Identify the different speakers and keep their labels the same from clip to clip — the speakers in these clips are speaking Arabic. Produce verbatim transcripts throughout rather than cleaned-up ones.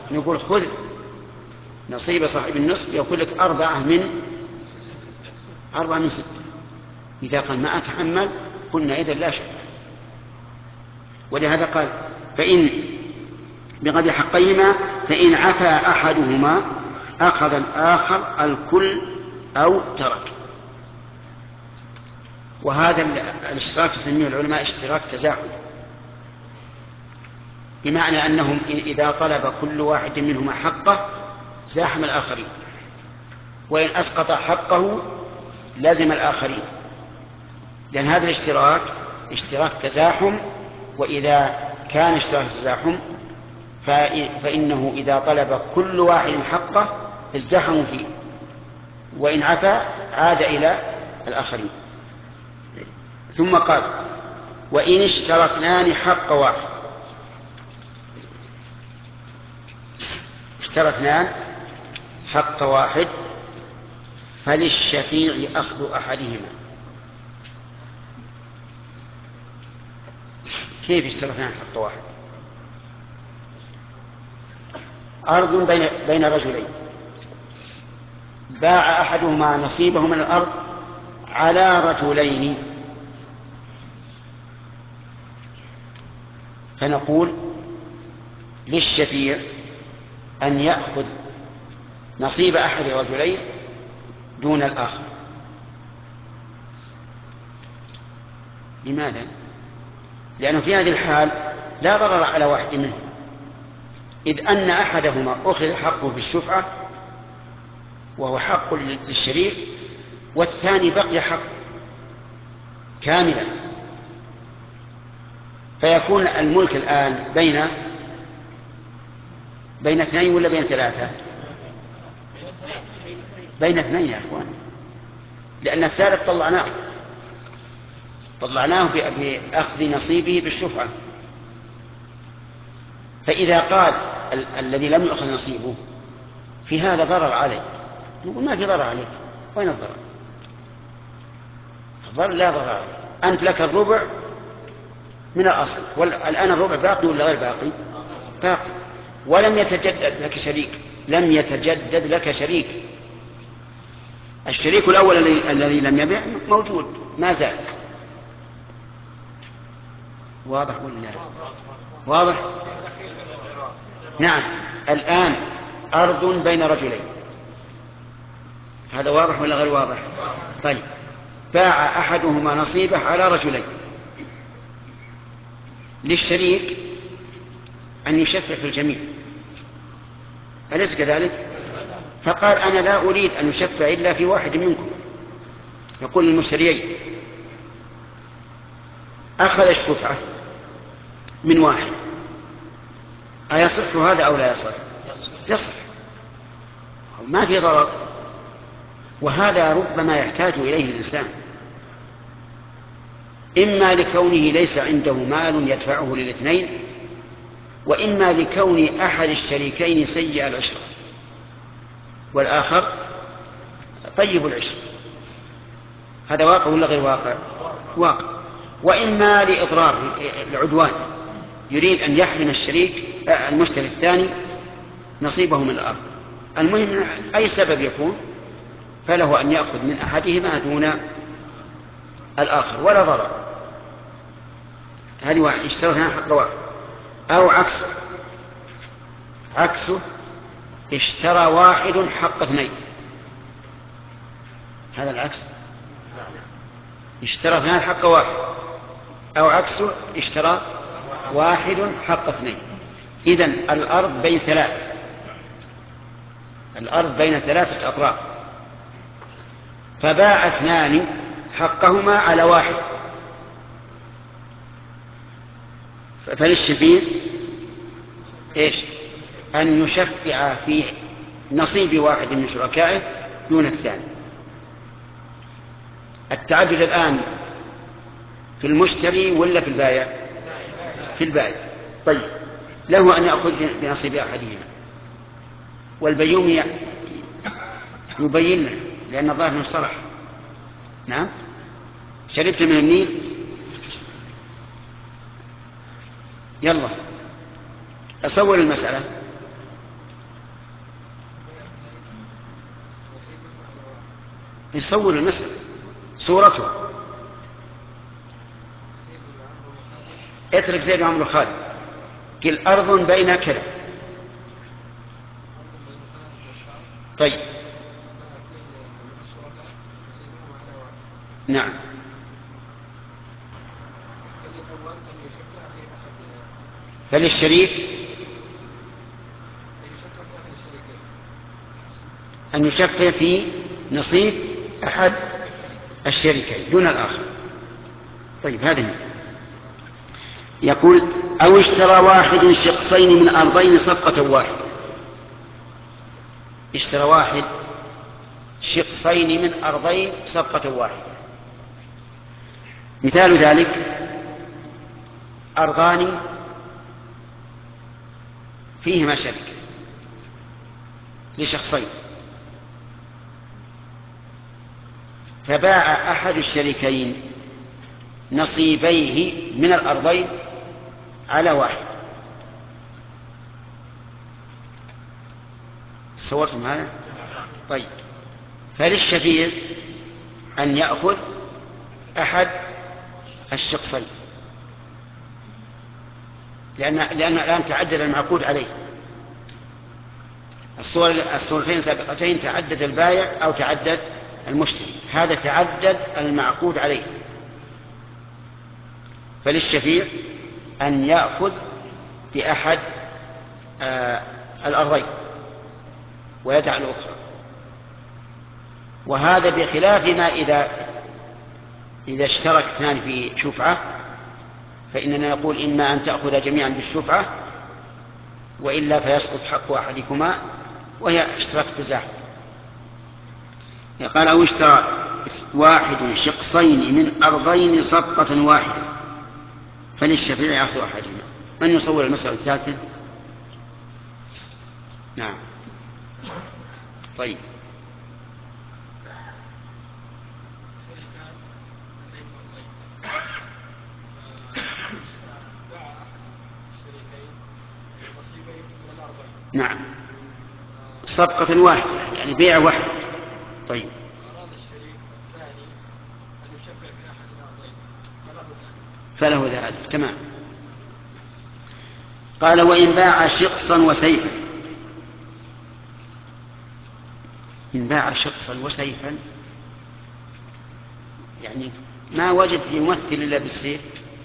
Speaker 1: نقول خذ نصيب صاحب النصف يأكل لك أربعة من أربعة من ستة. إذا قال ما أتحمل قلنا إذن لا شك. ولهذا قال فإن بقدر حقيهما فإن عفا أحدهما أخذ الآخر الكل أو ترك. وهذا الاشتراك يسميه العلماء اشتراك تزاحم، بمعنى أنهم إذا طلب كل واحد منهما حقه زاحم الآخرين، وإن أسقط حقه لازم الآخرين، لأن هذا الاشتراك اشتراك تزاحم. وإذا كان اشتراك تزاحم فإنه إذا طلب كل واحد حقه ازدحموا فيه، وإن عفا عاد إلى الآخرين. ثم قال وإن اشترى اثنان حق واحد، اشترى اثنان حق واحد فللشفيع أخذ أحدهما. كيف اشترى اثنان حق واحد؟ أرض بين بين رجلين، باع أحدهما نصيبه من الأرض على رجلين، فنقول للشفيع أن يأخذ نصيب أحد الرجلين دون الآخر. لماذا؟ لأنه في هذه الحال لا ضرر على واحد منهم، إذ أن أحدهما أخذ حقه بالشفعة وهو حق للشريك، والثاني بقي حق كاملا، فيكون الملك الآن بين بين اثنين ولا بين ثلاثة؟ بين اثنين يا أخوان، لأن الثالث طلعناه طلعناه بأخذ نصيبه بالشفعة. فإذا قال ال- الذي لم يأخذ نصيبه في هذا ضرر عليه، نقول ما في ضرر عليك. وين الضرر؟ الضرر لا ضرر عليك، أنت لك الربع من الأصل، والآن الربع باقي ولا غير باقي؟ باقي، ولم يتجدد لك شريك، لم يتجدد لك شريك. الشريك الأول الذي لم يبيع موجود ما زال. واضح ولا لا؟ واضح. نعم. الآن أرض بين رجلين، هذا واضح ولا غير واضح؟ طيب، باع أحدهما نصيبه على رجلين، للشريك أن يشفع في الجميع، أليس كذلك؟ فقال أنا لا أريد أن يشفع إلا في واحد منكم. يقول للمشتريين أخذ الشفعة من واحد، أيصح هذا أو لا يصح؟ يصح، ما في ضرر. وهذا ربما يحتاج إليه الإنسان، إما لكونه ليس عنده مال يدفعه للاثنين، وإما لكون أحد الشريكين سيء العشرة والآخر طيب العشرة. هذا واقع ولا غير واقع؟ واقع. وإما لإضرار العدوان، يريد أن يحرم الشريك المشتري الثاني نصيبه من الأرض. المهم أي سبب يكون فله أن يأخذ من أحدهما دون الآخر ولا ضرر. هذه واحد اشترى حق واحد. أو عكسه، عكسه اشترى واحد حق اثنين، هذا العكس، اشترى اثنان حق واحد. أو عكسه اشترى واحد حق اثنين. إذن الأرض بين ثلاثة، الأرض بين ثلاثة أطراف، فباع اثنان حقهما على واحد، فللشفيع ايش؟ أن يشفع في نصيب واحد من شركائه دون الثاني. التعدد الآن في المشتري ولا في البائع؟ في البائع. طيب، له أن يأخذ بنصيب أحدهما، والبيوم يبين له لأن الظاهر من صلح. نعم. شربت من النيل، يلا أصور المسألة. يصور المسألة صورته. اترك زيد وعمرو خالد، قل أرض بين كذا. طيب نعم. فللشريك أن يشفع في نصيب أحد الشريكين دون الآخر. طيب هذه يقول أو اشترى واحد شخصين من أرضين صفقة واحدة. اشترى واحد شخصين من أرضين صفقة واحدة. مثال ذلك أرضان فيهما شركة لشخصين، فباع أحد الشريكين نصيبيه من الأرضين على واحد. تصورتم هذا؟ طيب فللشفيع أن يأخذ أحد الشخصين، لأن لأن الآن تعدد المعقود عليه. الصور الصورتين سابقتين تعدد البائع أو تعدد المشتري، هذا تعدد المعقود عليه. فللشفيع أن يأخذ بأحد آه الأرضين ويدع الأخرى. وهذا بخلاف ما إذا إذا اشترك اثنان في شفعة، فإننا نقول إما أن تأخذ جميعا بالشفعة وإلا فيسقط حق أحدكما، وهي اشتراك تزاحم. قال أو اشترى واحد شخصين من أرضين صفقة واحدة فللشفيع يأخذ أحدهما. من يصور المسألة الثالثة؟ نعم. طيب نعم صفقة واحدة يعني بيع واحد. طيب فله ذلك تمام. قال وإن باع شخصا وسيفا. إن باع شخصا وسيفا يعني ما وجد يمثل إلا بالسيف،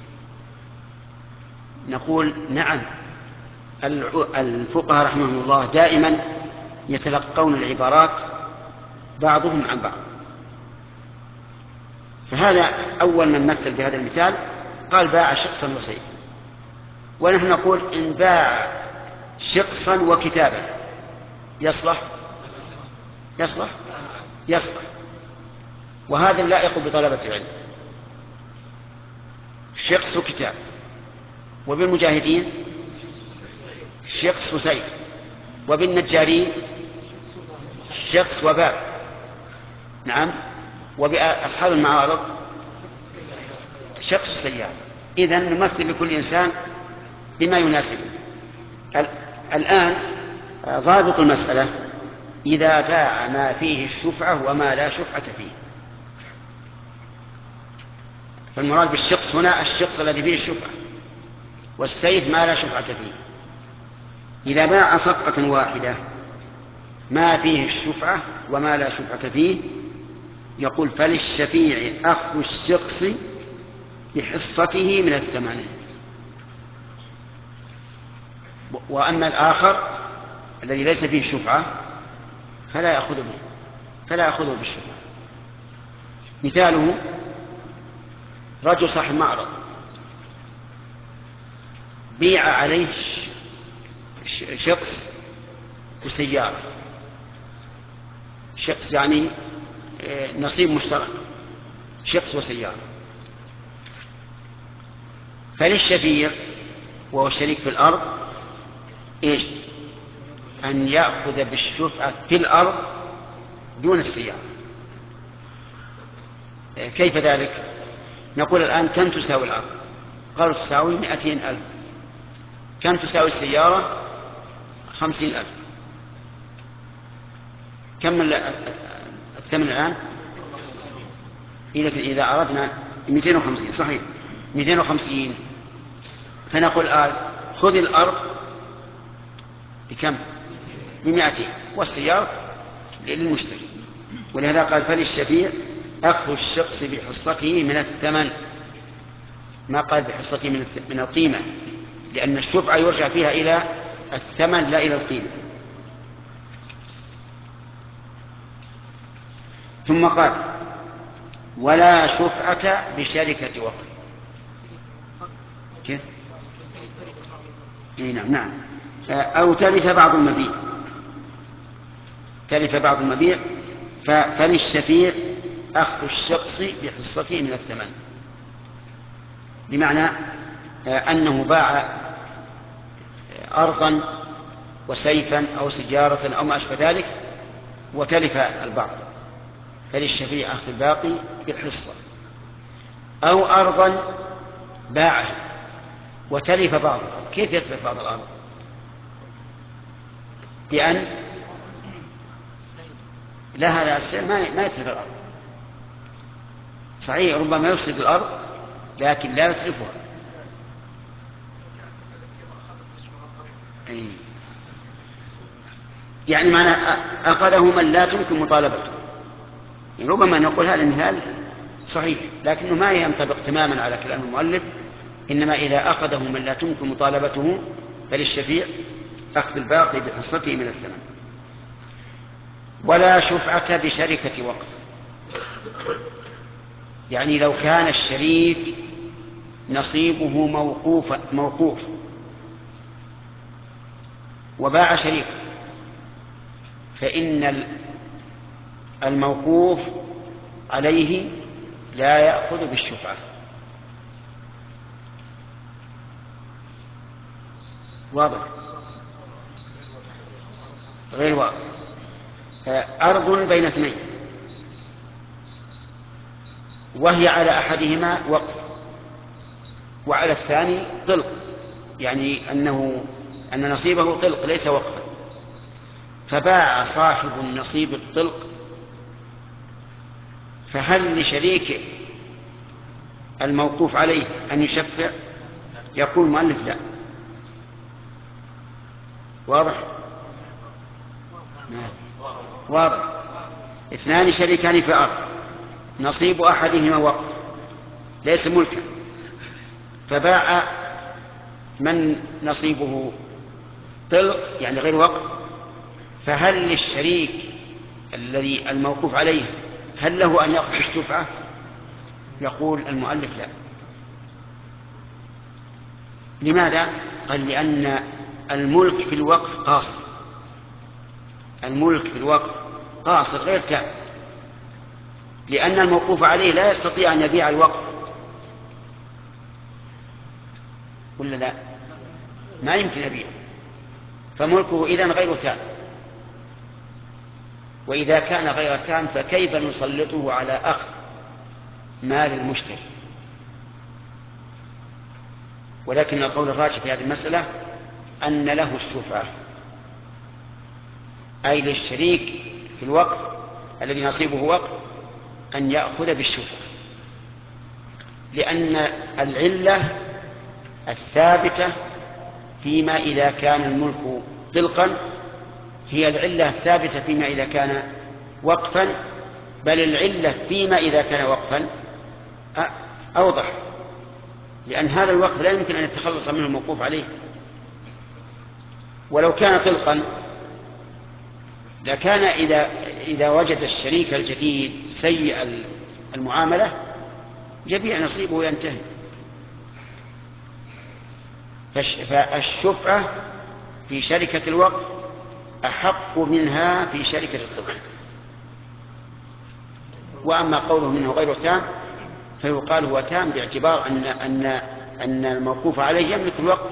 Speaker 1: نقول نعم. الفقهاء رحمهم الله دائما يتلقون العبارات بعضهم عن بعض. فهذا أول من مثل بهذا المثال قال باع شخصا وسيفا، ونحن نقول إن باع شخصا وكتابا يصلح يصلح يصلح وهذا اللائق بطلبة العلم. شخص وكتاب. وبالمجاهدين شخص وسيف. وبالنجارين شخص وباب. نعم. وبأصحاب المعارض شخص وسيارة. إذن نمثل لكل إنسان بما يناسبه. الآن ضابط المسألة إذا باع ما فيه الشفعة وما لا شفعة فيه. فالمراد بالشخص هنا الشخص الذي فيه الشفعة، والسيف ما لا شفعة فيه. إذا باع صفقة واحدة ما فيه الشفعة وما لا شفعة فيه يقول فللشفيع أخذ الشخص بحصته من الثمن. وأما الآخر الذي ليس فيه شفعة فلا يأخذ به فلا يأخذه بالشفعة. مثاله رجل صاحب معرض بيع عليه شخص وسيارة. شخص يعني نصيب مشترك، شخص وسيارة. فللشفيع وهو الشريك في الأرض إيش؟ أن يأخذ بالشفعة في الأرض دون السيارة. كيف ذلك؟ نقول الآن كم تساوي الأرض؟ قالوا تساوي مئتين ألف. كم تساوي السيارة؟ خمسين ألف. كم الثمن الآن؟ لكن إذا أردنا مئتين وخمسين صحيح مئتين وخمسين، فنقول الآن خذ الأرض بكم؟ بمئتين، والسيارة للمشتري. ولهذا قال فللشفيع أخذ الشخص بحصته من الثمن، ما قال بحصته من القيمة، لأن الشفعة يرجع فيها إلى الثمن لا إلى القيمة. ثم قال ولا شفعة بشركة وقف. كيف؟ نعم نعم أو تلف بعض المبيع، تلف بعض المبيع فللشفيع أخذ الشخص بحصته من الثمن، بمعنى أنه باع أرضا وسيفا أو سجارة أو ما أشبه ذلك وتلف البعض، فللشفيع أخذ الباقي بالحصة. أو أرضا باعها وتلف بعضها، كيف يتلف بعض الأرض؟ بأن لا، هذا السيل ما يتلف الأرض، صحيح ربما يفسد الأرض لكن لا يتلفها. يعني معنى أخذه من لا تمكن مطالبته، يعني ربما نقول هذا المثال صحيح لكنه ما ينطبق تماما على كلام المؤلف، إنما إذا أخذه من لا تمكن مطالبته فللشفيع أخذ الباقي بحصته من الثمن. ولا شفعة بشركة وقف، يعني لو كان الشريك نصيبه موقوف موقوف وباع شريكه، فإن الموقوف عليه لا يأخذ بالشفعة. واضح؟ غير واضح. أرض بين اثنين وهي على أحدهما وقف وعلى الثاني طلق، يعني أنه أن نصيبه طلق ليس وقفا، فباع صاحب النصيب الطلق، فهل لشريكه الموقوف عليه أن يشفع؟ يقول المؤلف لا. واضح؟ واضح. اثنان شريكان في أرض، نصيب أحدهما وقف ليس ملكا، فباع من نصيبه طلق يعني غير وقف، فهل للشريك الذي الموقوف عليه هل له أن يأخذ الشفعة؟ يقول المؤلف لا. لماذا؟ قال لأن الملك في الوقف قاصر، الملك في الوقف قاصر غير تام، لأن الموقوف عليه لا يستطيع أن يبيع الوقف، ولا لا؟ ما يمكن يبيع، فملكه إذن غير تام. وإذا كان غير تام فكيف نسلطه على أخذ مال المشتري؟ ولكن القول الراجح في هذه المسألة أن له الشفعة، أي للشريك في الوقف الذي نصيبه وقف أن يأخذ بالشفعة، لأن العلة الثابتة فيما إذا كان الملك طلقا هي العلة الثابتة فيما إذا كان وقفا، بل العلة فيما إذا كان وقفا أوضح، لأن هذا الوقف لا يمكن أن يتخلص منه الموقوف عليه. ولو كان طلقا لكان إذا إذا وجد الشريك الجديد سيء المعاملة يبيع نصيبه وينتهي. فالشفعة في شركة الوقف أحق منها في شركة الطلق. وأما قوله منه غير تام فيقال هو تام باعتبار أن أن أن الموقوف عليه يملك الوقف.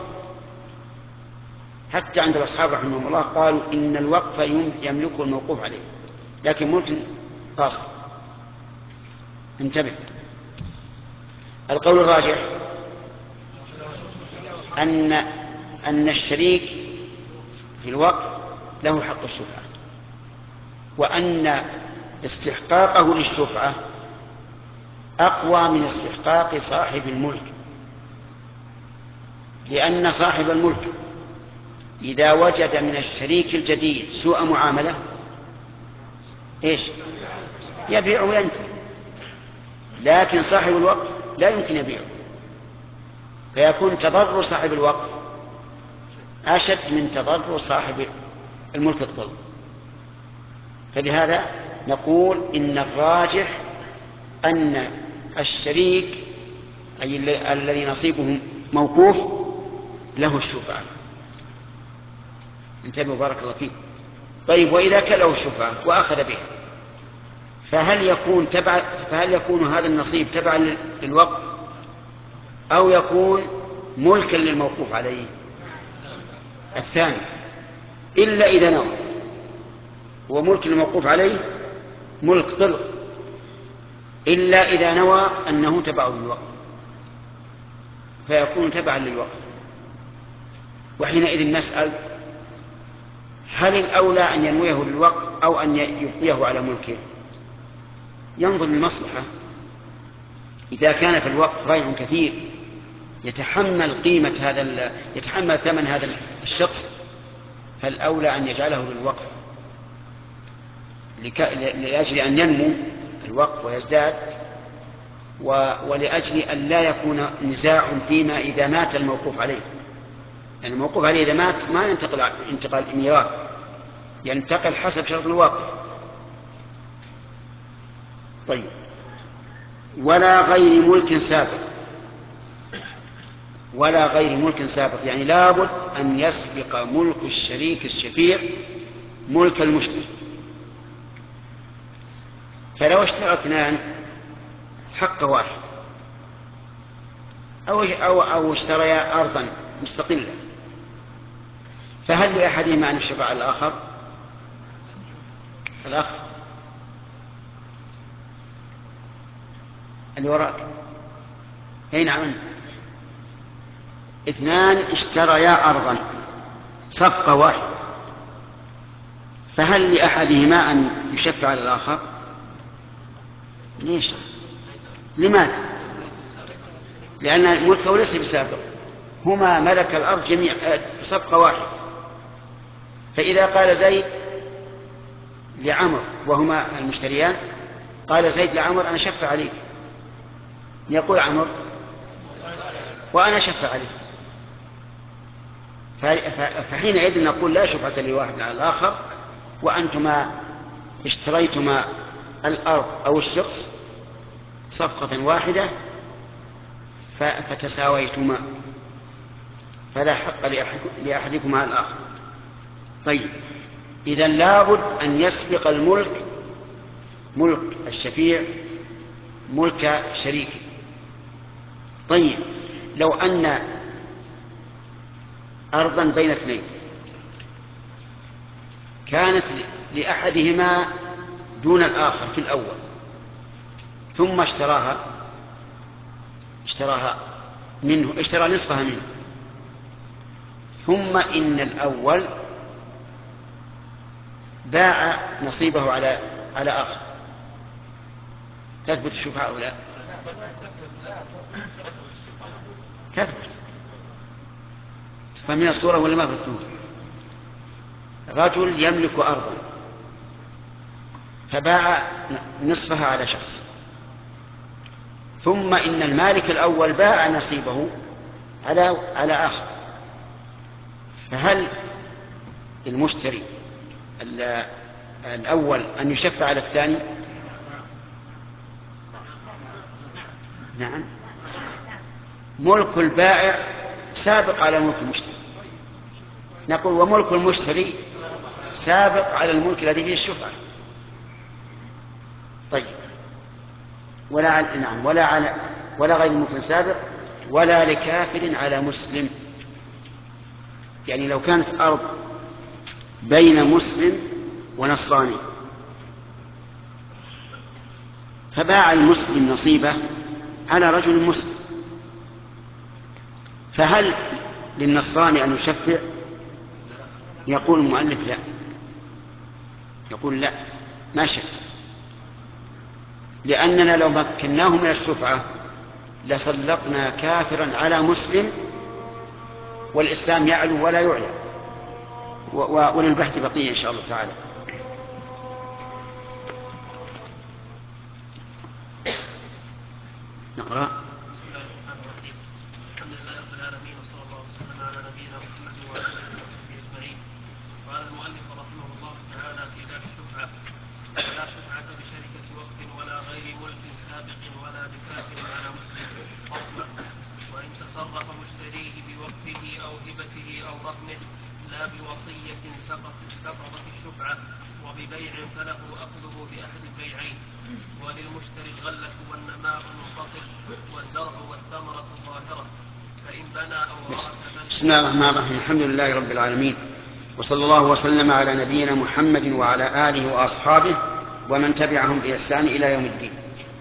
Speaker 1: حتى عند الأصحاب رحمهم الله قالوا إن الوقف يملكه الموقوف عليه، لكن ملك خاص. انتبه. القول الراجح أن أن الشريك في الوقف له حق الشفعة، وأن استحقاقه للشفعة أقوى من استحقاق صاحب الملك، لأن صاحب الملك إذا وجد من الشريك الجديد سوء معاملة إيش؟ يبيع وينتهي. لكن صاحب الوقف لا يمكن يبيعه، فيكون تضرر صاحب الوقف أشد من تضرر صاحب الملك الظلم. فلهذا نقول إن الراجح أن الشريك أي الذي نصيبه موقوف له الشفعة. انتبهوا بارك الله فيك. طيب، وإذا كان له الشفعة وأخذ به، فهل يكون تبع فهل يكون هذا النصيب تبعا للوقف أو يكون ملكا للموقوف عليه؟ الثاني، إلا إذا نوى. وملك الموقوف عليه ملك طلق، إلا إذا نوى أنه تبع للوقف فيكون تبعا للوقف. وحينئذ نسأل: هل الأولى أن ينويه للوقف أو أن يبقيه على ملكه؟ ينظر للمصلحة. إذا كان في الوقف ريع كثير يتحمل قيمة هذا يتحمل ثمن هذا الشخص، فالأولى أن يجعله للوقف لأجل أن ينمو الوقف ويزداد، ولأجل أن لا يكون نزاع فيما إذا مات الموقوف عليه. يعني الموقوف عليه إذا مات ما ينتقل انتقال ميراث، ينتقل حسب شرط الوقف. طيب، ولا غير ملك سابق. ولا غير ملك سابق يعني لابد أن يسبق ملك الشريك الشفيع ملك المشتري. فلو اشترى اثنان حق واحد أو أو أو اشتريا أرضا مستقلة، فهل لأحدهما أن يشفع على الآخر؟ الأخ اللي وراك، أين أنت؟ اثنان اشتريا أرضا صفقة واحدة، فهل لأحدهما أن يشفع على الآخر؟ ليش؟ لماذا؟ لأن ملكه ليس بسابق، هما ملك الأرض جميع صفقة واحدة. فإذا قال زيد لعمر وهما المشتريان، قال زيد لعمر: أنا شفع عليك، يقول عمر: وأنا شفع عليك. فحينئذ نقول لا شفعة لواحد على الآخر، وأنتما اشتريتما الأرض أو الشخص صفقة واحدة فتساويتما، فلا حق لأحدكما على الآخر. طيب، إذن لابد أن يسبق الملك ملك الشفيع ملك شريكه. طيب، لو أن أرضا بين اثنين كانت لأحدهما دون الآخر في الأول، ثم اشتراها اشتراها منه اشترى نصفها منه، ثم إن الأول باع نصيبه على على آخر، تثبت الشفعة أو لا؟ تثبت. فمن الصورة ولا ما فتنون؟ رجل يملك أرضا فباع نصفها على شخص، ثم إن المالك الأول باع نصيبه على على آخر، فهل المشتري الأول أن يشفع على الثاني؟ نعم، ملك البائع سابق على ملك المشتري. نقول: وملك المشتري سابق على الملك الذي فيه الشفعة. طيب، ولا نعم ولا على ولا غير ملك سابق ولا لكافر على مسلم. يعني لو كانت أرض بين مسلم ونصراني فباع المسلم نصيبه على رجل مسلم، فهل للنصراني أن يشفع؟ يقول المؤلف: لا. يقول: لا، ما شفع. لأننا لو مكناه من الشفعة لسلطنا كافرا على مسلم، والإسلام يعلو ولا يعلى. وللبحث بقية إن شاء الله تعالى. نقرأ.
Speaker 2: الحمد لله رب العالمين، وصلى الله وسلم على نبينا محمد وعلى اله وصحبه اجمعين. قال المؤلف رحمه الله تعالى في باب الشفعه: ولا شفعه بشركه وقف ولا غير ملك سابق ولا بكافر على مسلم خصما، وان تصرف مشتريه بوقفه او هبته او رهنه لا بوصيه سقطت سقطت الشفعه، وببيع فله اخذه باحد البيعين، وللمشتري الغله والنماء المنفصل والزرع والثمره الظاهره، فان بنى او غرس بنى.
Speaker 1: بسم الله الرحمن الرحيم. الحمد لله رب العالمين، وصلى الله وسلم على نبينا محمد وعلى آله وأصحابه ومن تبعهم بإحسان إلى يوم الدين.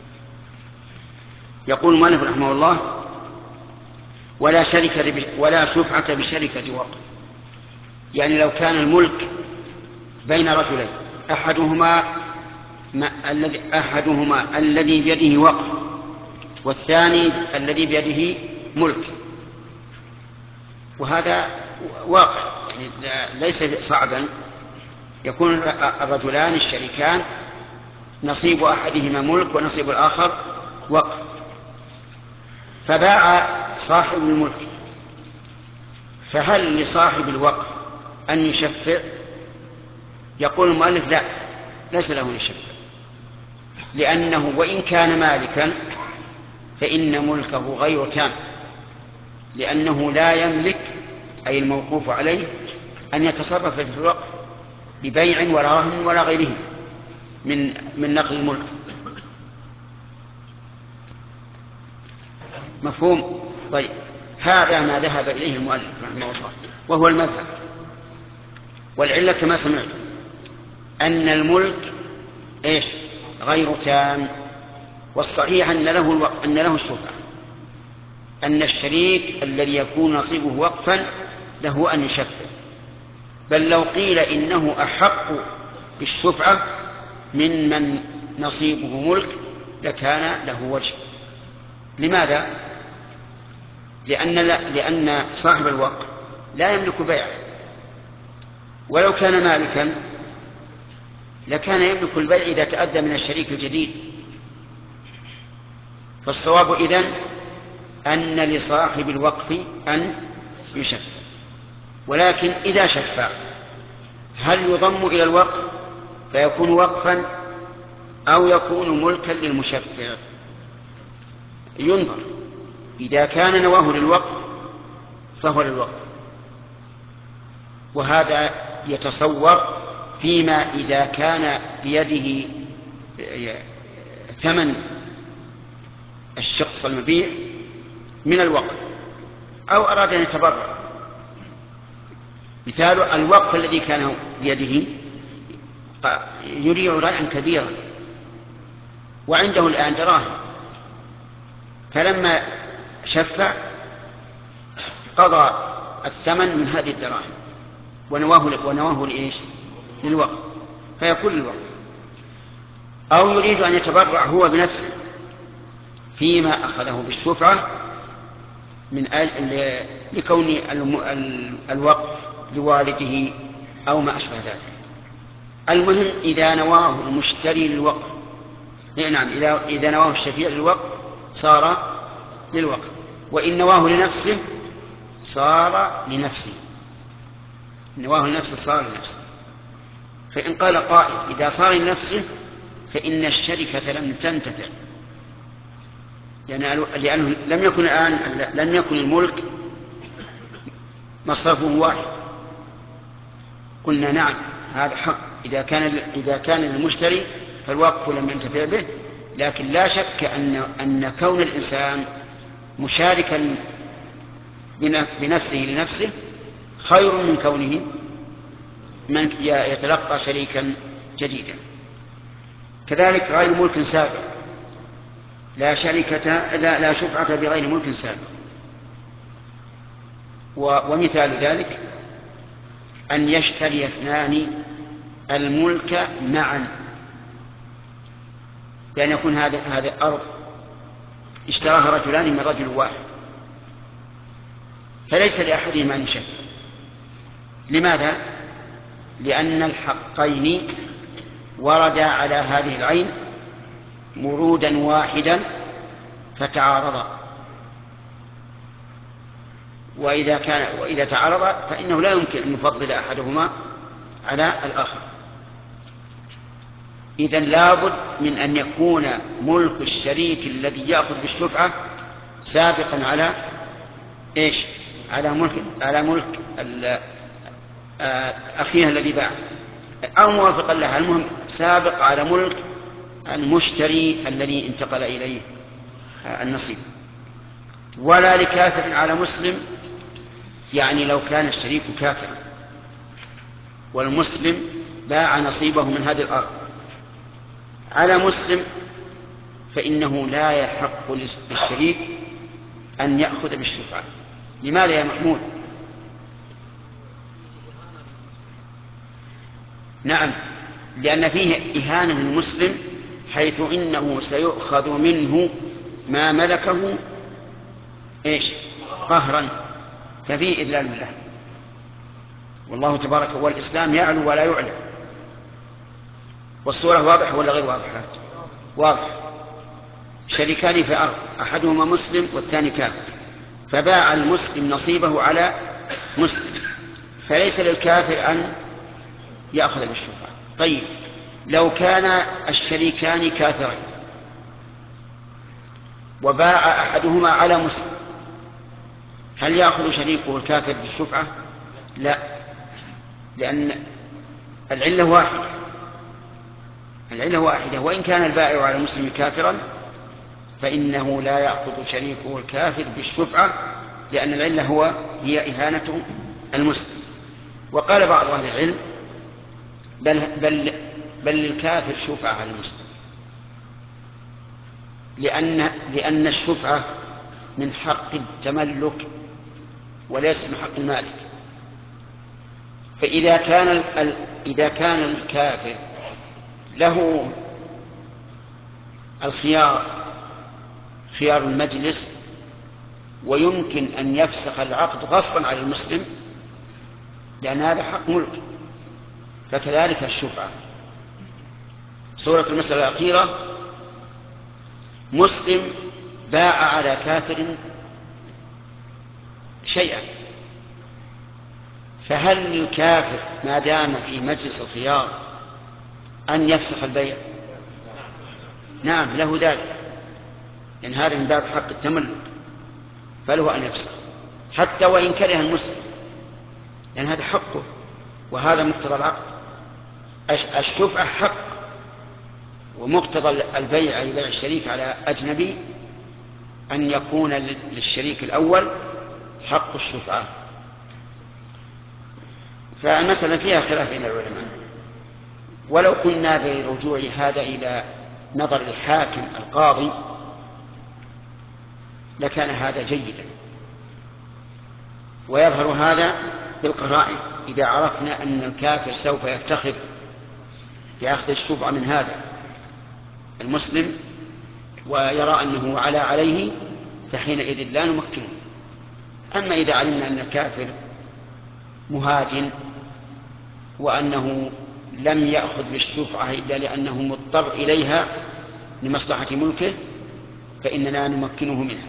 Speaker 1: يقول المؤلف رحمه الله: ولا شركة ولا شفعة بشركة وقف. يعني لو كان الملك بين رجلين، أحدهما الذي أحدهما الذي بيده وقف والثاني الذي بيده ملك، وهذا واقع يعني ليس صعبا، يكون الرجلان الشريكان نصيب أحدهما ملك ونصيب الآخر وقف، فباع صاحب الملك، فهل لصاحب الوقف أن يشفع؟ يقول المؤلف: لا، ليس له أن يشفع، لأنه وإن كان مالكا فإن ملكه غير تام، لأنه لا يملك أي الموقوف عليه أن يتصرف في الوقف ببيع ولا رهن ولا غيره من من نقل الملك. مفهوم؟ طيب، هذا ما ذهب إليه المؤلف رحمه الله، وهو المذهب. والعلة كما سمعت أن الملك إيش؟ غير تام، والصحيح أن له الوقف، أن له الشفعة، أن الشريك الذي يكون نصيبه وقفا له أن يشفع، بل لو قيل إنه أحق بالشفعة من من نصيبه ملك لكان له وجه. لماذا؟ لأن, لأن صاحب الوقف لا يملك بيعه، ولو كان مالكا لكان يملك البيع إذا تأذى من الشريك الجديد. فالصواب إذن أن لصاحب الوقف أن يشفع، ولكن إذا شفع هل يضم إلى الوقف فيكون وقفا أو يكون ملكا للمشفع؟ ينظر، إذا كان نواه للوقف فهو للوقف، وهذا يتصور فيما إذا كان بيده ثمن الشخص المبيع من الوقف أو أراد أن يتبرع. مثال: الوقف الذي كان بيده يريع ريعا كبيرا وعنده الآن دراهم، فلما شفع قضى الثمن من هذه الدراهم ونواه ونواه لإيش؟ للوقف، فيكون للوقف. أو يريد أن يتبرع هو بنفسه فيما أخذه بالشفعة من لكون الوقف لوالده أو ما أشبه ذلك. المهم إذا نواه المشتري للوقف، نعم، إذا إذا نواه الشفيع للوقف صار للوقف، وإن نواه لنفسه صار لنفسه، نواه لنفسه صار لنفسه. فإن قال قائل: إذا صار لنفسه فإن الشركة لم تنتفع، لأنه, لأنه لم يكن الآن لم يكن الملك مصرفه واحد. قلنا نعم، هذا حق، إذا كان إذا كان للمشتري فالوقف لم ينتفع به، لكن لا شك أن أن كون الإنسان مشاركا بنفسه لنفسه خير من كونه من يتلقى شريكا جديدا. كذلك غير ملك سابق، لا شركة لا, لا شفعة بغير ملك سابق. ومثال ذلك أن يشتري اثنان الملك معا، بأن يكون هذه هذه أرض اشتراها رجلان من رجل واحد، فليس لأحدهما أن يشفع. لماذا؟ لأن الحقين وردا على هذه العين مرودا واحدا فتعارضا، وإذا كان وإذا تعارض فإنه لا يمكن أن يفضل أحدهما على الآخر. إذن لابد من أن يكون ملك الشريك الذي يأخذ بالشفعة سابقا على إيش؟ على ملك على ملك أخيها الذي باع، أو موافقا لها، المهم سابق على ملك المشتري الذي انتقل إليه النصيب. ولا لكافر على مسلم، يعني لو كان الشريك كافرا والمسلم باع نصيبه من هذه الأرض على مسلم، فإنه لا يحق للشريك أن يأخذ بالشفعة. لماذا يا محمود؟ نعم، لأن فيه إهانة للمسلم، حيث إنه سيؤخذ منه ما ملكه إيش؟ قهرا، ففيه إذلال له. والله تبارك والإسلام يعلو ولا يعلى. والصورة واضحة ولا غير واضحة؟ واضح. شريكان في أرض، أحدهما مسلم والثاني كافر، فباع المسلم نصيبه على مسلم، فليس للكافر أن يأخذ بالشفعة. طيب، لو كان الشريكان كافرين وباع أحدهما على مسلم، هل يأخذ شريكه الكافر بالشفعة؟ لا، لأن العلة واحدة العلة واحدة وإن كان البائع على المسلم كافرا فإنه لا يأخذ شريكه الكافر بالشفعة، لأن العلة هو هي إهانة المسلم. وقال بعض أهل العلم بل, بل, بل للكافر شفعة على المسلم، لأن, لأن الشفعة من حق التملك وليس من حق المالك. فإذا كان إذا كان الكافر له الخيار، خيار المجلس، ويمكن أن يفسخ العقد غصبا على المسلم، لأن هذا حق ملك، فكذلك الشفعة. صورة المسألة الأخيرة: مسلم باع على كافر شيئا، فهل للكافر ما دام في مجلس الخيار أن يفسخ البيع؟ نعم، له ذلك، لأن هذا من باب حق التملك، فله أن يفسخ حتى وإن كره المسلم، لأن هذا حقه وهذا مقتضى العقد. الشفعة حق، ومقتضى البيع أي بيع الشريك على أجنبي أن يكون للشريك الأول حق الشفعة. فالمسألة فيها خلاف بين العلماء، ولو قلنا برجوع هذا إلى نظر الحاكم القاضي لكان هذا جيدا. ويظهر هذا بالقرائن، إذا عرفنا أن الكافر سوف يفتخر بأخذ الشفعة من هذا المسلم ويرى أنه على عليه، فحينئذ لا نمكنه. أما إذا علمنا أن الكافر مهاجن وأنه لم يأخذ بالشفعة إلا لأنه مضطر إليها لمصلحة ملكه، فإننا نمكنه منها.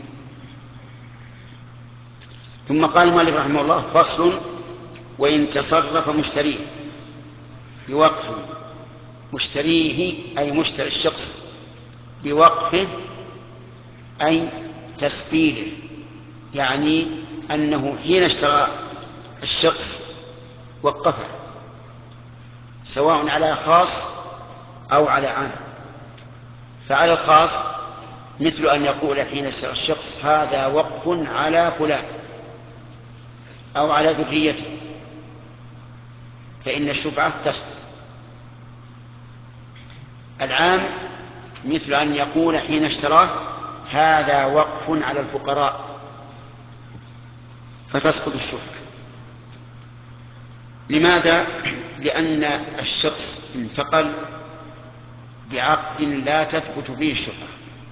Speaker 1: ثم قال المؤلف رحمه الله: فصل: وإن تصرف مشتريه بوقف، مشتريه أي مشتري الشخص، بوقفه أي تسبيله، يعني أنه حين اشترى الشخص وقفه، سواء على خاص أو على عام. فعلى الخاص مثل أن يقول حين اشترى الشخص: هذا وقف على فلان أو على ذريته، فإن الشفعة تسقط. العام مثل أن يقول حين اشتراه: هذا وقف على الفقراء، فتسقط الشفعة. لماذا؟ لأن الشخص انتقل بعقد لا تثبت فيه الشفعة.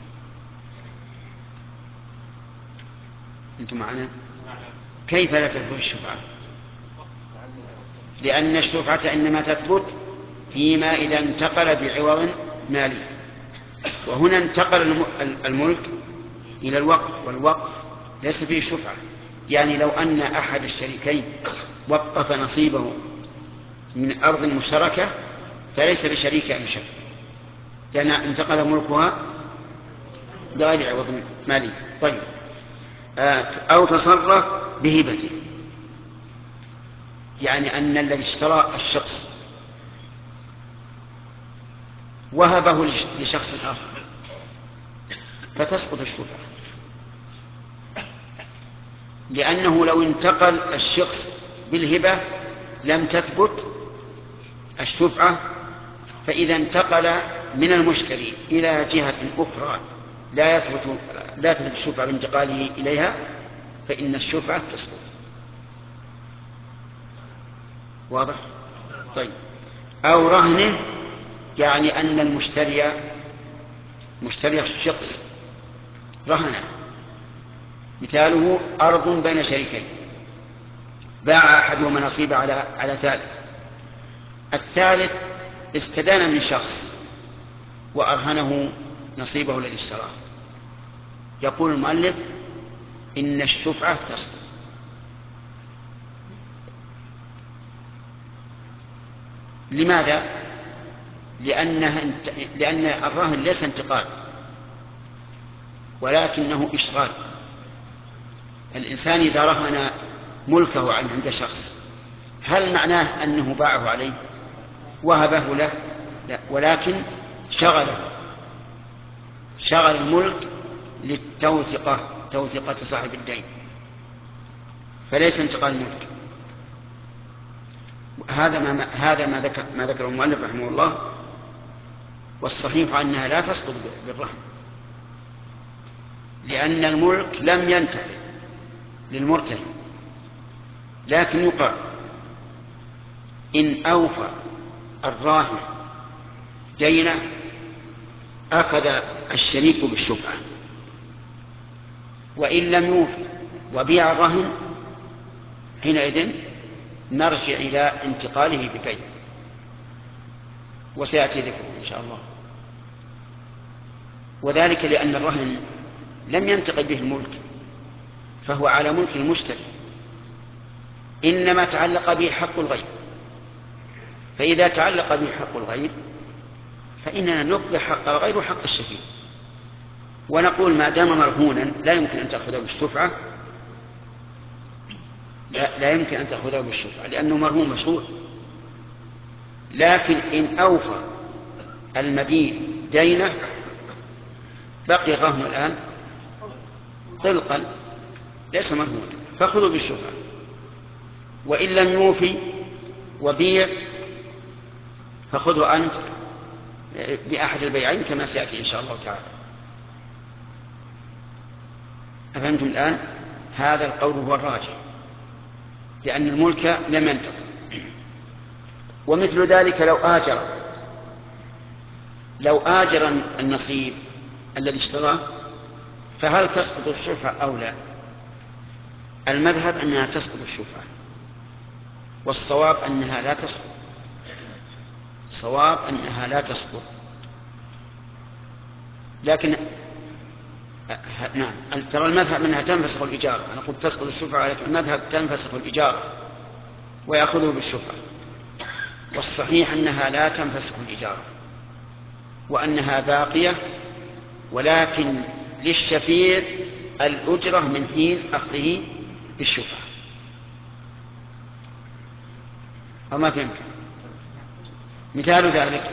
Speaker 1: أنتم معنا؟ كيف لا تثبت الشفعة؟ لأن الشفعة إنما تثبت فيما إذا انتقل بعوض مالي، وهنا انتقل الملك إلى الوقف، والوقف ليس فيه شفعة. يعني لو أن أحد الشريكين وقف نصيبه من أرض مشتركة فليس بشريك أن يشفع، لأن انتقل ملكها بغير عوض مالي. طيب، أو تصرف بهبته، يعني أن الذي اشترى الشخص وهبه لشخص آخر فتسقط الشفعة، لأنه لو انتقل الشخص بالهبة لم تثبت الشفعة، فإذا انتقل من المشتري إلى جهة أخرى لا يثبت لا تثبت الشفعة بانتقاله إليها، فإن الشفعة تسقط. واضح؟ طيب، أو رهنه، يعني أن المشتري مشتري الشخص رهنه، مثاله أرض بين شريكين، باع أحدهما نصيبه على على ثالث، الثالث استدان من شخص وأرهنه نصيبه الذي اشتراه. يقول المؤلف إن الشفعة تسقط. لماذا؟ لأنها لأن الرهن ليس انتقال ولكنه إشغال. الإنسان إذا رهن ملكه عند شخص هل معناه أنه باعه عليه وهبه له؟ لا، ولكن شغله شغل الملك للتوثقة، توثقة صاحب الدين، فليس انتقال الملك. هذا ما هذا ما ذكر ما ذكره المؤلف رحمه الله، والصحيح أنها لا تسقط بالرهن، لأن الملك لم ينتقل للمرتهن. لكن يقال إن أوفى الراهن دينه أخذ الشريك بالشفعة، وإن لم يوفي وبيع الرهن حينئذ نرجع إلى انتقاله ببيع، وسيأتي ذكره إن شاء الله. وذلك لأن الرهن لم ينتقل به الملك، فهو على ملك المشتري، إنما تعلق به حق الغير. فإذا تعلق به حق الغير فإننا نقبل حق الغير وحق الشفيع، ونقول ما دام مرهونا لا يمكن أن تأخذه بالشفعة، لا, لا يمكن أن تأخذه بالشفعة لأنه مرهون مشروع. لكن إن أوفى المدين دينه بقي الرهن الآن طلقا ليس مرهونا، فخذوا بالشفعة. وإن لم يوفي وبيع فخذوا أنت بأحد البيعين كما سيأتي إن شاء الله تعالى. أفهمتم الآن؟ هذا القول هو الراجح، لأن الملك لم ينتقل. ومثل ذلك لو آجر لو آجر النصيب الذي اشتراه فهل تسقط الشفعة أو لا؟ المذهب أنها تسقط الشفعة، والصواب أنها لا تسقط. الصواب أنها لا تسقط، لكن نعم ترى المذهب أنها تنفسخ الإجارة. أنا قلت تسقط الشفعة، لكن المذهب تنفسخ الإجارة ويأخذه بالشفعة، والصحيح أنها لا تنفسخ الإجارة وأنها باقية، ولكن للشفيع الأجرة من حين أخذه بالشفعة. أما فهمت؟ مثال ذلك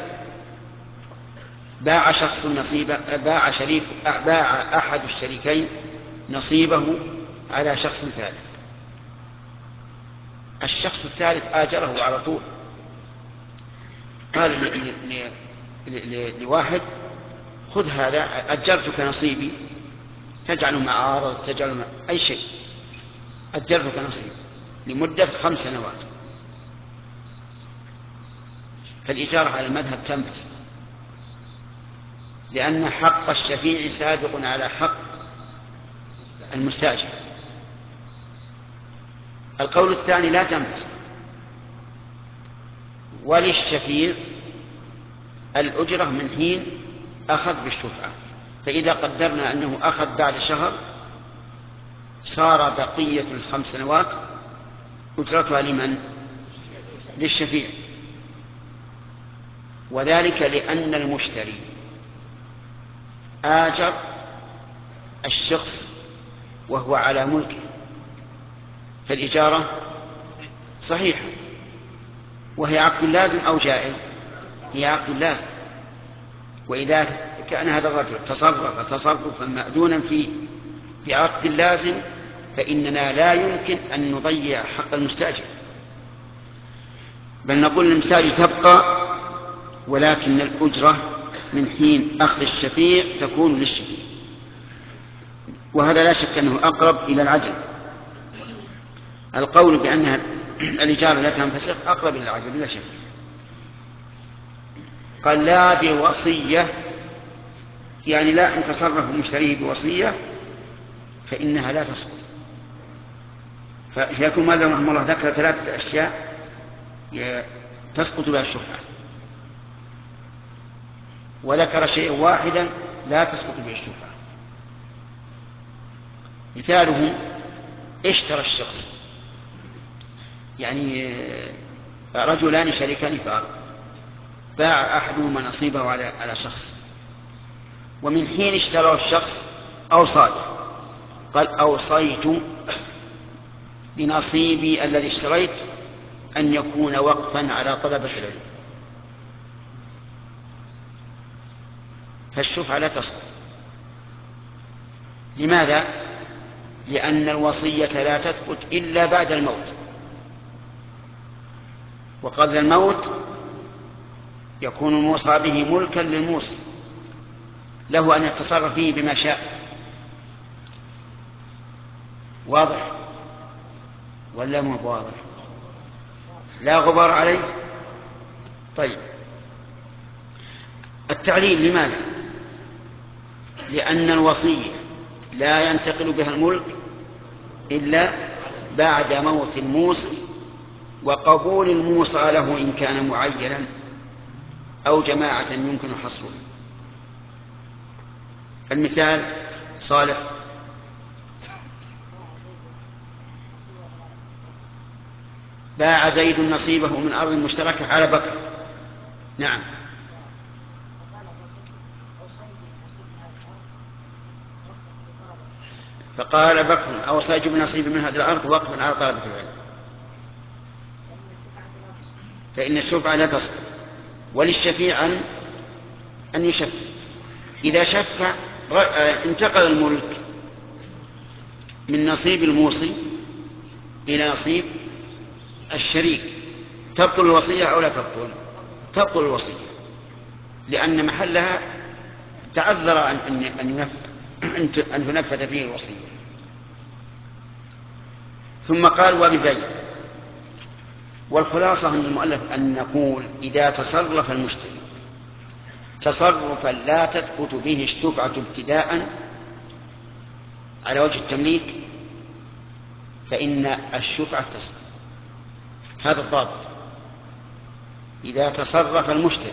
Speaker 1: باع شخص نصيبه باع شريك باع أحد الشريكين نصيبه على شخص ثالث، الشخص الثالث آجره على طول، قال لواحد خذ هذا أجرتك نصيبي، تجعله معارض تجعله مع أي شيء، أجرتك نصيبي لمدة خمس سنوات، فالإجارة على المذهب تنفسخ. لأن حق الشفيع سابق على حق المستأجر. القول الثاني لا تنفصل، وللشفيع الأجرة من حين أخذ بالشفعة. فإذا قدرنا أنه أخذ بعد شهر صار بقية الخمس سنوات أجرتها لمن؟ للشفيع. وذلك لأن المشتري آجر الشخص وهو على ملكه، فالإجارة صحيحة، وهي عقد لازم أو جائز؟ هي عقد لازم. وإذا كان هذا الرجل تصرف تصرفا مأذونا فيه في عقد لازم فإننا لا يمكن أن نضيع حق المستأجر، بل نقول للمستأجر تبقى، ولكن الأجرة من حين أخذ الشفيع تكون للشفيع. وهذا لا شك أنه أقرب إلى العدل. القول بأنها الإجارة لا تنفسخ أقرب إلى العدل بلا شك. قال لا بوصية، يعني لا إن تصرف المشتري بوصية فإنها لا تسقط. فيكون مالك رحمه الله ذكر ثلاثة أشياء تسقط بها الشفعة، وذكر شيء واحدا لا تسقط به الشفعة. مثاله اشترى الشخص، يعني رجلان شريكان في أرض، باع أحدهما نصيبه على على شخص، ومن حين اشتراه الشخص أوصى، قال أوصيت بنصيبي الذي اشتريت أن يكون وقفا على طلبة العلم، فالشفعة لا تسقط. لماذا؟ لأن الوصية لا تثبت إلا بعد الموت، وقبل الموت يكون الموصى به ملكا للموصي، له أن يتصرف فيه بما شاء. واضح ولا مو واضح؟ لا غبار عليه. طيب، التعليل لماذا؟ لأن الوصية لا ينتقل بها الملك إلا بعد موت الموصي وقبول الموصى له إن كان معينا أو جماعة يمكن حصره. المثال صالح. باع زيد نصيبه من أرض مشتركة على بكر. نعم. فقال بكر أوصيت بنصيب من هذه الأرض وقفا على طلبة العلم، فإن الشفعة لا تصل. وللشفيع أن أن يشفع. إذا شفع انتقل الملك من نصيب الموصي إلى نصيب الشريك، تبطل الوصية أو لا تبطل؟ تبطل الوصية، لأن محلها تعذر أن أن أن تنفذ فيه الوصية. ثم قال وببيع. والخلاصة من المؤلف أن نقول إذا تصرف المشتري تصرفا لا تثبت به الشفعة ابتداء على وجه التمليك فإن الشفعة تسقط. هذا الضابط. إذا تصرف المشتري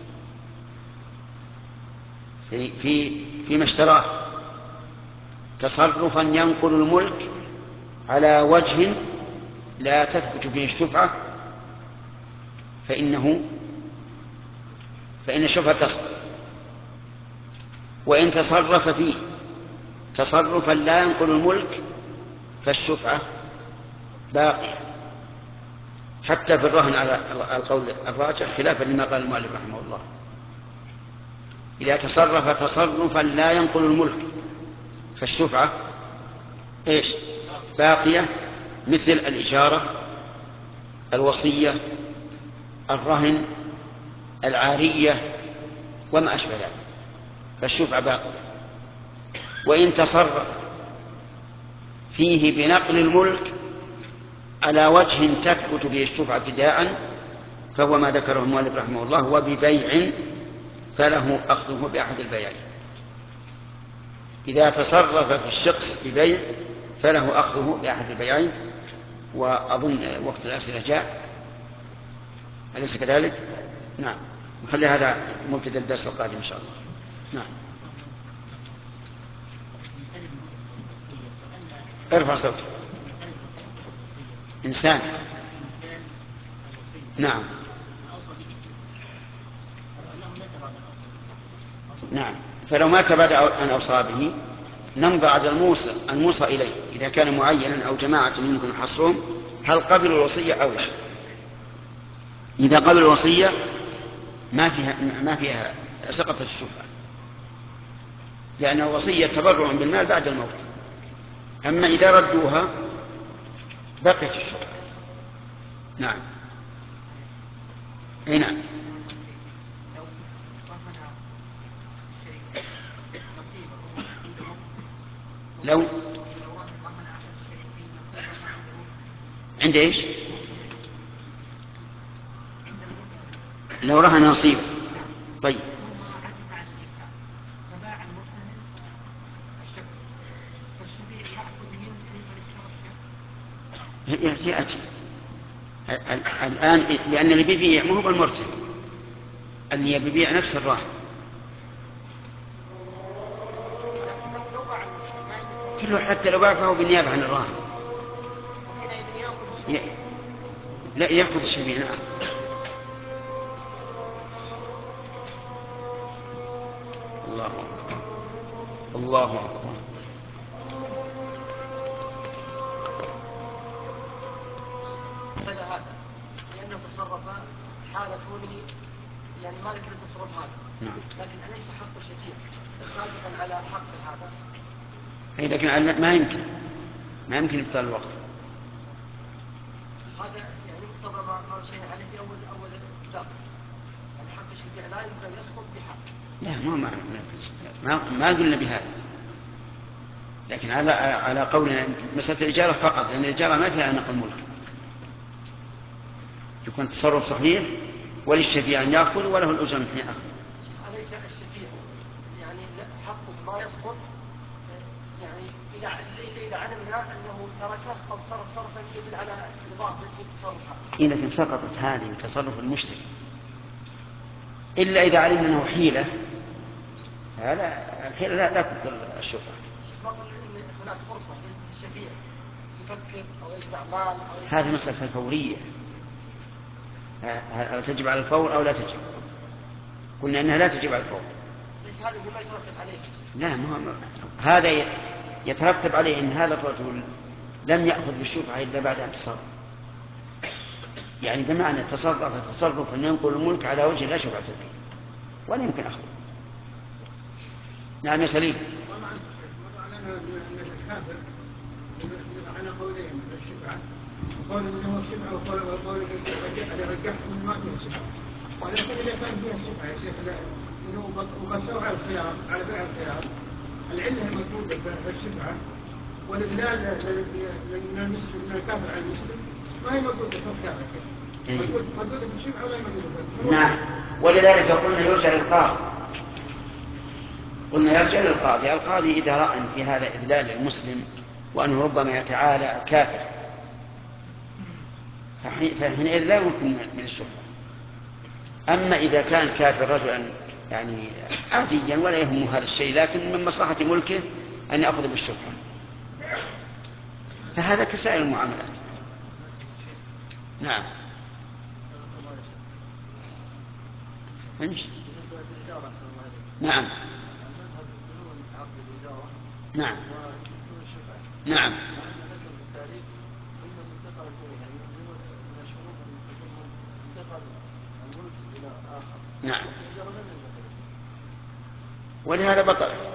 Speaker 1: في في فيما اشتراه تصرفا ينقل الملك على وجه لا تثبت به الشفعة فإنه فإن الشفعة تسقط. وإن تصرف فيه تصرفا لا ينقل الملك فالشفعة باقية، حتى في الرهن على القول الراجح خلافا لما قال المؤلف رحمه الله. إذا تصرف تصرفا لا ينقل الملك فالشفعة إيش؟ باقية، مثل الإجارة، الوصية، الرهن، العارية وما أشبه ذلك، فالشفعة باقية. وإن تصرف فيه بنقل الملك على وجه تثبت به الشفعة ابتداء فهو ما ذكره المؤلف رحمه الله وببيع فله أخذه بأحد البيعين. إذا تصرف في الشخص ببيع فله أخذه بأحد البيعين. وأظن وقت الأسئلة جاء، أليس كذلك؟ نعم، نخلي هذا مبتدأ الدرس القادم إن شاء الله. نعم، ارفع صوتك. إنسان، نعم نعم، فلو مات بعد أن أوصى به ننظر على الموصى الموصى إليه إذا كان معينا أو جماعة يمكن حصرهم هل قبلوا الوصية أو لا. إذا قبلوا الوصية ما فيها ما فيها سقطت الشفعة، لأن الوصية تبرع بالمال بعد الموت. أما إذا ردوها بقيت الشفعة. نعم، أي نعم. لو عند ايش؟ لو رهن نصيبه. طيب، يأتي الآن، لأن اللي بيبيع مو هو المرتهن، اللي بيبيع نفس الراهن. كله حتى لو باع فهو بالنيابة عن الراهن. لا، يأخذ الشبيه. نعم. الله أكبر، الله أكبر.
Speaker 3: هذا لأنه تصرف حال كونه يعني مالك التصرف هذا.
Speaker 1: نعم.
Speaker 3: لكن أليس حق الشكيك سابقا على حق هذا؟
Speaker 1: أي، لكن ما يمكن ما يمكن إبطال الوقت.
Speaker 3: هذا يعني مقتضى ما مشينا عليه في أول أول كتاب. يعني حق الشكيك لا يمكن أن يسقط بحق.
Speaker 1: لا، ما ما ما, ما قلنا بهذا، لكن على على قولنا مسألة الإجارة فقط، لأن الإجارة ما فيها نقل ملك، يكون التصرف صحيح وللشفيع أن يأخذ وله الأجر من حين أخذ.
Speaker 3: أليس الشفيع يعني حقه ما يسقط يعني إذا إذا علمنا أنه تركه أو صرف صرفا يدل على الإضافة في تصرفه.
Speaker 1: إيه، لكن سقطت هذه بتصرف المشتري، إلا إذا علمنا أنه حيلة. هذا الحيلة لا لا تبطل الشفعة.
Speaker 3: هناك فرصة للشفيع يفكر أو يجمع مال.
Speaker 1: هذه مسألة فورية، هل تجب على الفور أو لا تجب؟ قلنا أنها لا تجب على الفور.
Speaker 3: ليس هذا مما يترتب عليه.
Speaker 1: لا، مهم. هذا يترتب عليه أن هذا الرجل لم يأخذ بالشفعة إلا بعد أن تصرف، يعني بمعنى تصرف تصرف أن ينقل الملك على وجه لا شفعة فيه ولا يمكن أخذه. نعم يا سليم.
Speaker 4: على قولين الشفعة، قول انه الشفعة وقول وقول رجحتم ما فيه شفعة، ولكن اذا كان فيها الشفعة يا شيخ انه وقسوها على الخيار على بيع الخيار، العلة الموجودة في الشفعة والإدلال من المسلم من الكافر على المسلم ما هي موجودة في الخيار، موجودة في الشفعة ولا موجودة في الخيار.
Speaker 1: نعم، ولذلك قلنا يرجع للقاضي، قلنا يرجع للقاضي. القاضي إذا رأى في هذا إدلال المسلم وأنه ربما يتعالى كافر فحينئذ لا يمكن من الشفعة. أما إذا كان كافر رجلا يعني عاديا ولا يهمه هذا الشيء لكن من مصلحة ملكه أن يأخذ بالشفعة، فهذا كسائر المعاملات. نعم. امشي. نعم نعم نعم نعم، ولهذا بطلت.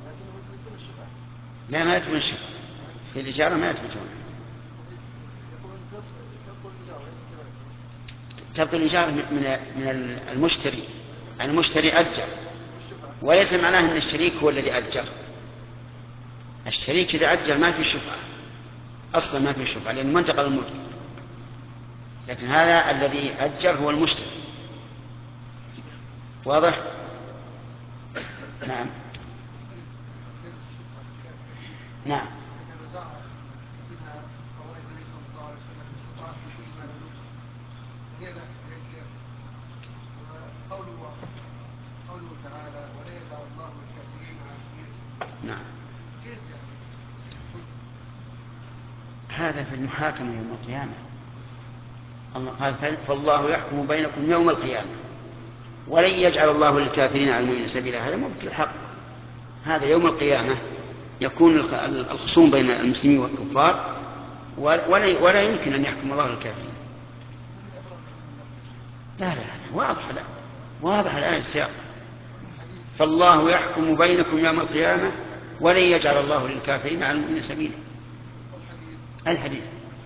Speaker 1: لا، ما يثبت الشفعة في الإجارة، ما يثبتون. تبطل الإجارة من من المشتري، المشتري أجر، وليس معناه أن الشريك هو الذي أجر. الشريك إذا أجر ما في شفعة أصلا، ما في شفعة لأنه ما انتقل الملك، لكن هذا الذي أجر هو المشتري. واضح؟ نعم نعم نعم هذا في المحاكمة يوم القيامة. الله قال فالله يحكم بينكم يوم القيامة ولن يجعل الله للكافرين على المؤمنين سبيلا. هذا مو بالحق. هذا يوم القيامة يكون الخصوم بين المسلمين والكفار ولا, ولا يمكن أن يحكم الله للكافرين. لا لا واضح لا واضح الآن السياق. فالله يحكم بينكم يوم القيامة ولن يجعل الله للكافرين على المؤمنين سبيلا. الحديث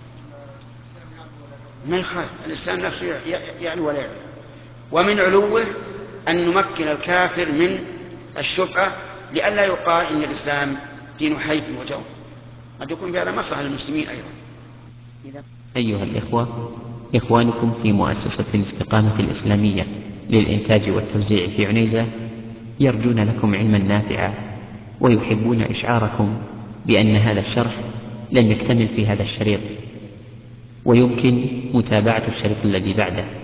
Speaker 1: ما يخالف الإسلام نفسه يعلو ولا يعلو. ومن علوه أن نمكن الكافر من الشبهة لئلا يقال إن الإسلام دين حيف وجور، قد يكون بهذا مصلحة للمسلمين أيضا.
Speaker 5: أيها الإخوة، إخوانكم في مؤسسة الاستقامة الإسلامية للإنتاج والتوزيع في عنيزة يرجون لكم علما نافعا ويحبون إشعاركم بأن هذا الشرح لم يكتمل في هذا الشريط، ويمكن متابعة الشريط الذي بعده.